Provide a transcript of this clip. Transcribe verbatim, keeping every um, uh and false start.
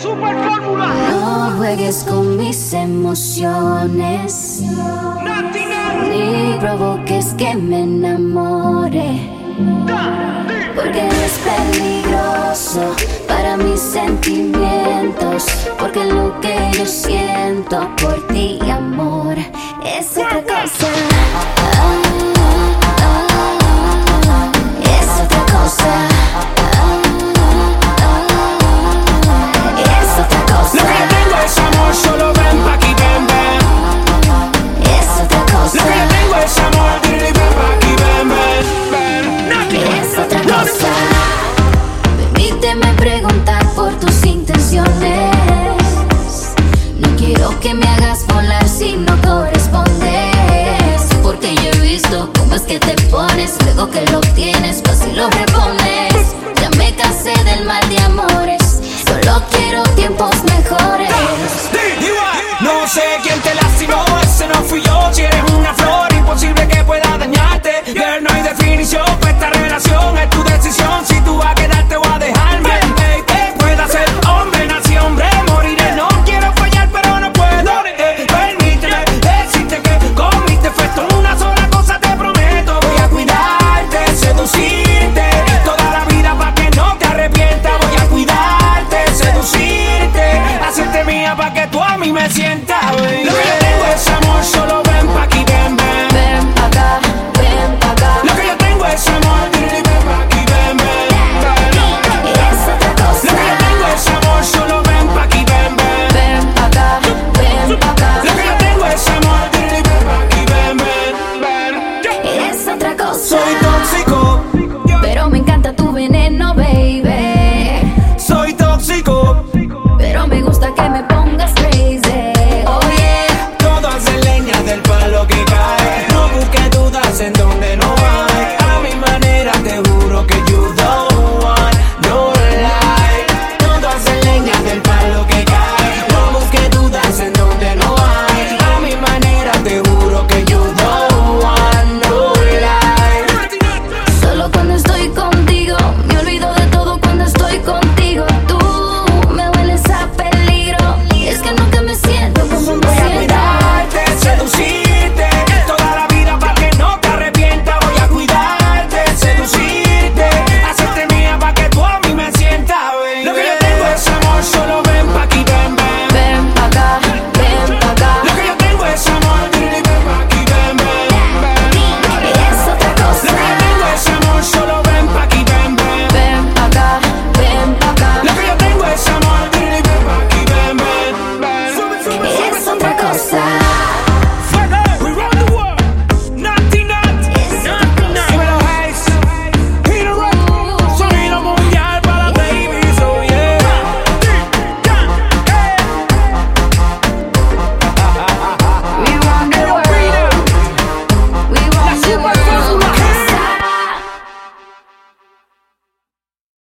Super Fórmula. No juegues con mis emociones, ni provoques que me enamore, porque es peligroso para mis sentimientos, porque lo que yo siento por ti, amor, es otra cosa. Ah, ah, ah, es otra cosa. Lo que yo tengo es amor, solo ven pa' aquí, ven, ven. Es otra cosa. Lo que yo tengo es amor, dile ven pa' aquí, ven, ven, ven. Es otra cosa. Permíteme preguntar por tus intenciones. No quiero que me hagas volar si no correspondes, porque yo he visto cómo es que te pones, luego que lo tienes fácil lo repones. Ya me cansé del mal de amores, solo quiero tiempos mejores. No sé quién te lastimó, ese no fui yo. Si eres una flor, imposible que pueda dañarte. Girl, no hay definición para esta relación, es tu decisión. Si tú vas a quedarte o a dejarme, hey, hey, pueda ser hombre, nací hombre, moriré. No quiero fallar, pero no puedo. Eh, permíteme decirte que con mis defectos una sola cosa te prometo: voy a cuidarte, seducirte toda la vida pa' que no te arrepientas. Voy a cuidarte, seducirte, hacerte mía pa' que tú a mí me sientas.